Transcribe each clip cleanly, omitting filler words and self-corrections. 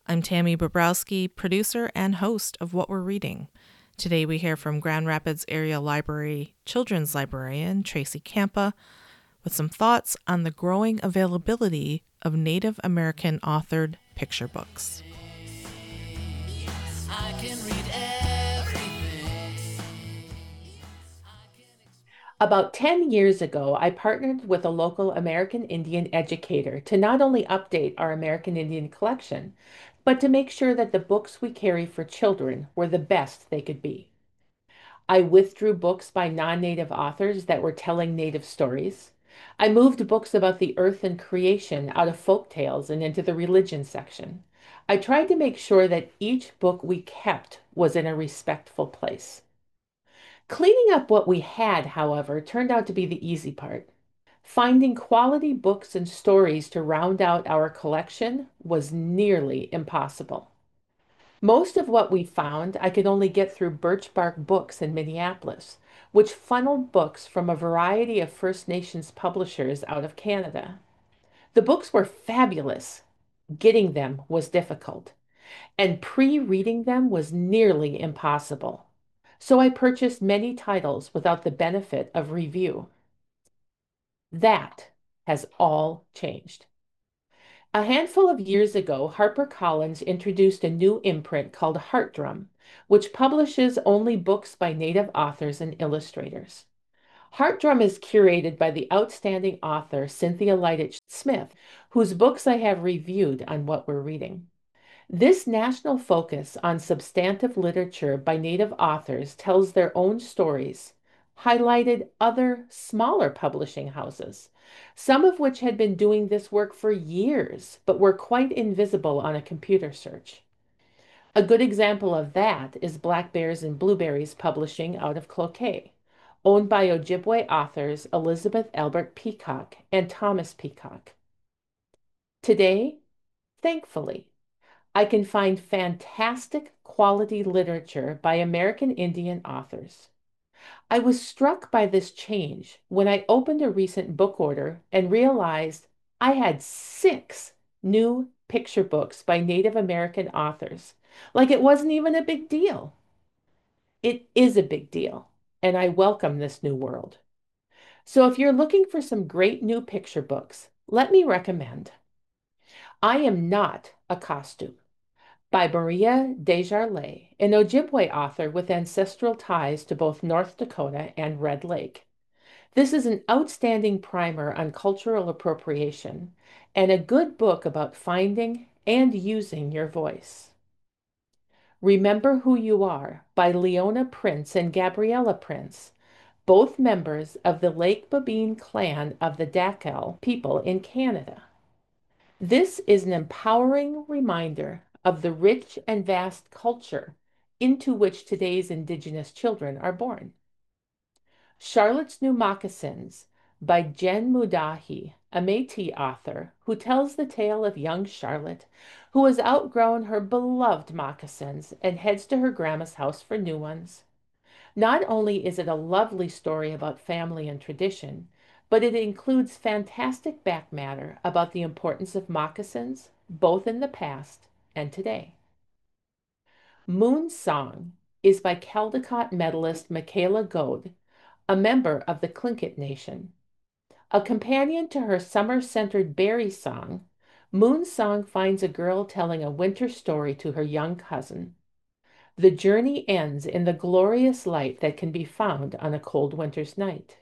I'm Tammy Bobrowski, producer and host of What We're Reading. Today we hear from Grand Rapids Area Library children's librarian Tracy Campa with some thoughts on the growing availability of Native American authored picture books. I can read everything. About 10 years ago, I partnered with a local American Indian educator to not only update our American Indian collection, but to make sure that the books we carry for children were the best they could be. I withdrew books by non-native authors that were telling native stories. I moved books about the earth and creation out of folk tales and into the religion section. I tried to make sure that each book we kept was in a respectful place. Cleaning up what we had, however, turned out to be the easy part. Finding quality books and stories to round out our collection was nearly impossible. Most of what we found I could only get through Birch Bark Books in Minneapolis, which funneled books from a variety of First Nations publishers out of Canada. The books were fabulous. Getting them was difficult, and pre-reading them was nearly impossible. So I purchased many titles without the benefit of review. That has all changed. A handful of years ago, HarperCollins introduced a new imprint called Heartdrum, which publishes only books by Native authors and illustrators. Heartdrum is curated by the outstanding author Cynthia Leitich Smith, whose books I have reviewed on What We're Reading. This national focus on substantive literature by Native authors tells their own stories, highlighted other smaller publishing houses, some of which had been doing this work for years but were quite invisible on a computer search. A good example of that is Black Bears and Blueberries Publishing out of Cloquet, owned by Ojibwe authors Elizabeth Albert Peacock and Thomas Peacock. Today, thankfully, I can find fantastic quality literature by American Indian authors. I was struck by this change when I opened a recent book order and realized I had 6 new picture books by Native American authors. Like it wasn't even a big deal. It is a big deal, and I welcome this new world. So if you're looking for some great new picture books, let me recommend I Am Not a Costume by Maria Desjardins, an Ojibwe author with ancestral ties to both North Dakota and Red Lake. This is an outstanding primer on cultural appropriation and a good book about finding and using your voice. Remember Who You Are by Leona Prince and Gabriella Prince, both members of the Lake Babine clan of the Dakel people in Canada. This is an empowering reminder of the rich and vast culture into which today's Indigenous children are born. Charlotte's New Moccasins by Jen Mudahi, a Métis author who tells the tale of young Charlotte, who has outgrown her beloved moccasins and heads to her grandma's house for new ones. Not only is it a lovely story about family and tradition, but it includes fantastic back matter about the importance of moccasins, both in the past and today. Moon Song is by Caldecott medalist Michaela Goad, a member of the Tlingit Nation. A companion to her summer-centered berry song, Moon Song finds a girl telling a winter story to her young cousin. The journey ends in the glorious light that can be found on a cold winter's night.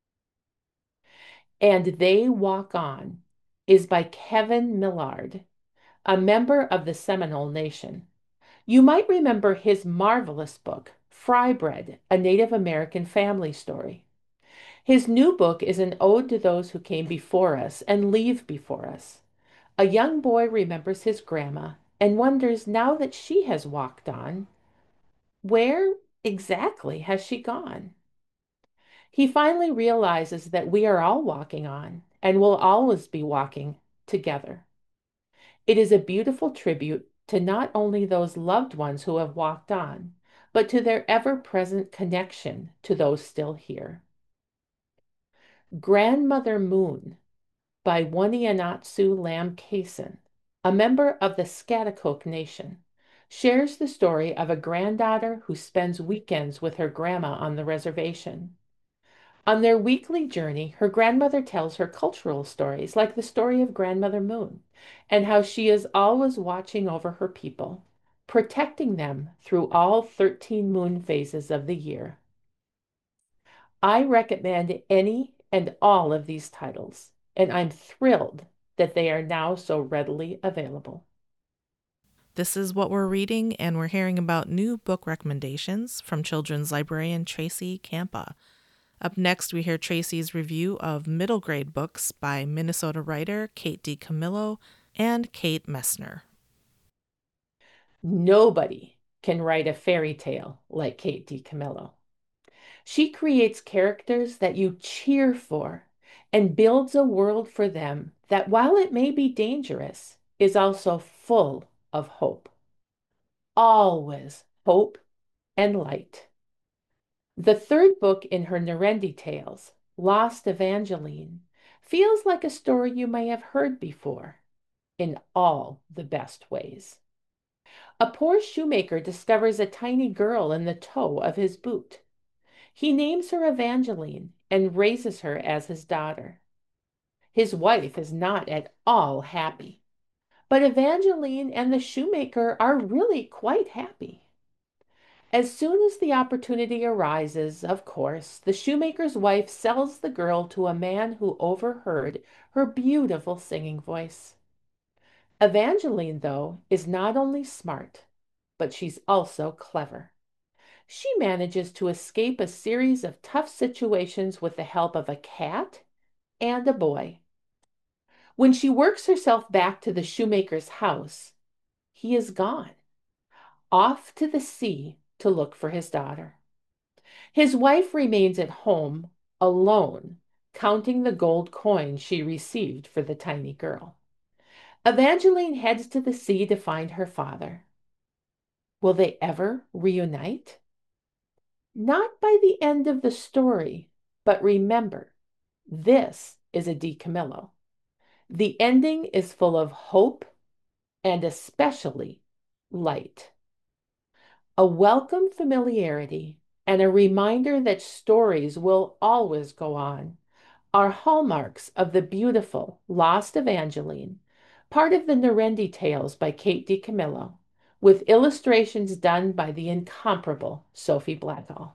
And They Walk On is by Kevin Millard, a member of the Seminole Nation. You might remember his marvelous book, Fry Bread, a Native American family story. His new book is an ode to those who came before us and leave before us. A young boy remembers his grandma and wonders now that she has walked on, where exactly has she gone? He finally realizes that we are all walking on and will always be walking together. It is a beautiful tribute to not only those loved ones who have walked on, but to their ever-present connection to those still here. Grandmother Moon by Wanianatsu Lam Kason a member of the Schaghticoke Nation, shares the story of a granddaughter who spends weekends with her grandma on the reservation. On their weekly journey, her grandmother tells her cultural stories, like the story of Grandmother Moon, and how she is always watching over her people, protecting them through all 13 moon phases of the year. I recommend any and all of these titles, and I'm thrilled that they are now so readily available. This is what we're reading, and we're hearing about new book recommendations from children's librarian Tracy Campa. Up next, we hear Tracy's review of middle grade books by Minnesota writer Kate DiCamillo and Kate Messner. Nobody can write a fairy tale like Kate DiCamillo. She creates characters that you cheer for and builds a world for them that, while it may be dangerous, is also full of hope. Always hope and light. The third book in her Nerendi Tales, Lost Evangeline, feels like a story you may have heard before in all the best ways. A poor shoemaker discovers a tiny girl in the toe of his boot. He names her Evangeline and raises her as his daughter. His wife is not at all happy, but Evangeline and the shoemaker are really quite happy. As soon as the opportunity arises, of course, the shoemaker's wife sells the girl to a man who overheard her beautiful singing voice. Evangeline, though, is not only smart, but she's also clever. She manages to escape a series of tough situations with the help of a cat and a boy. When she works herself back to the shoemaker's house, he is gone, off to the sea to look for his daughter. His wife remains at home, alone, counting the gold coins she received for the tiny girl. Evangeline heads to the sea to find her father. Will they ever reunite? Not by the end of the story, but remember, this is a DiCamillo. The ending is full of hope and especially light. A welcome familiarity and a reminder that stories will always go on are hallmarks of the beautiful Lost Evangeline, part of the Nerendi Tales by Kate DiCamillo, with illustrations done by the incomparable Sophie Blackall.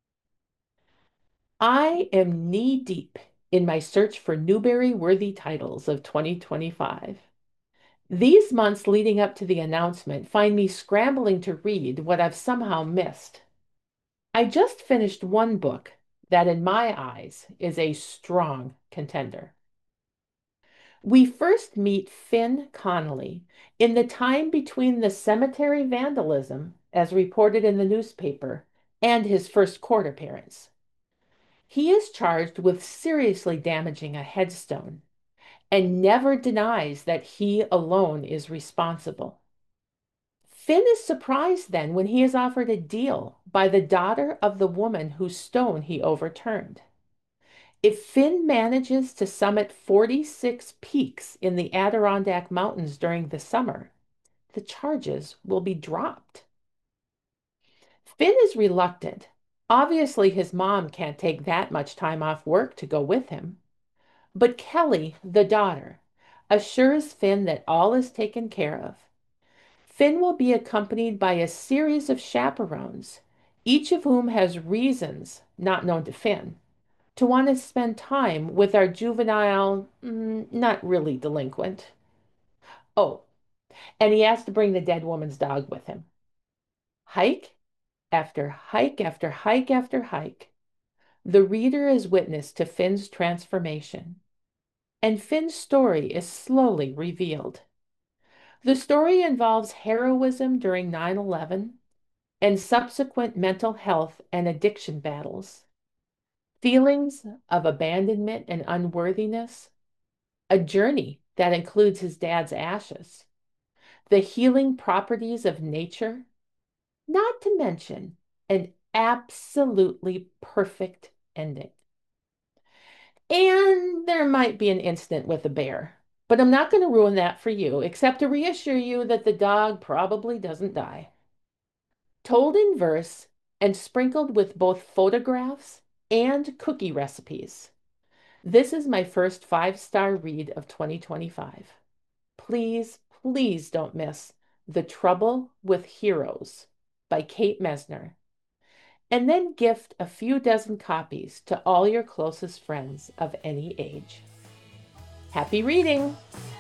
I am knee-deep in my search for Newbery-worthy titles of 2025. These months leading up to the announcement find me scrambling to read what I've somehow missed. I just finished one book that, in my eyes, is a strong contender. We first meet Finn Connolly in the time between the cemetery vandalism, as reported in the newspaper, and his first court appearance. He is charged with seriously damaging a headstone and never denies that he alone is responsible. Finn is surprised then when he is offered a deal by the daughter of the woman whose stone he overturned. If Finn manages to summit 46 peaks in the Adirondack Mountains during the summer, the charges will be dropped. Finn is reluctant. Obviously, his mom can't take that much time off work to go with him. But Kelly, the daughter, assures Finn that all is taken care of. Finn will be accompanied by a series of chaperones, each of whom has reasons, not known to Finn, to want to spend time with our juvenile, not really delinquent. Oh, and he has to bring the dead woman's dog with him. Hike after hike after hike after hike, the reader is witness to Finn's transformation, and Finn's story is slowly revealed. The story involves heroism during 9/11 and subsequent mental health and addiction battles, feelings of abandonment and unworthiness, a journey that includes his dad's ashes, the healing properties of nature, not to mention an absolutely perfect ending. And there might be an incident with a bear, But I'm not going to ruin that for you, except to reassure you that the dog probably doesn't die. Told in verse and sprinkled with both photographs and cookie recipes. This is my first five-star read of 2025. Please, please don't miss The Trouble with Heroes by Kate Mesner. And then gift a few dozen copies to all your closest friends of any age. Happy reading!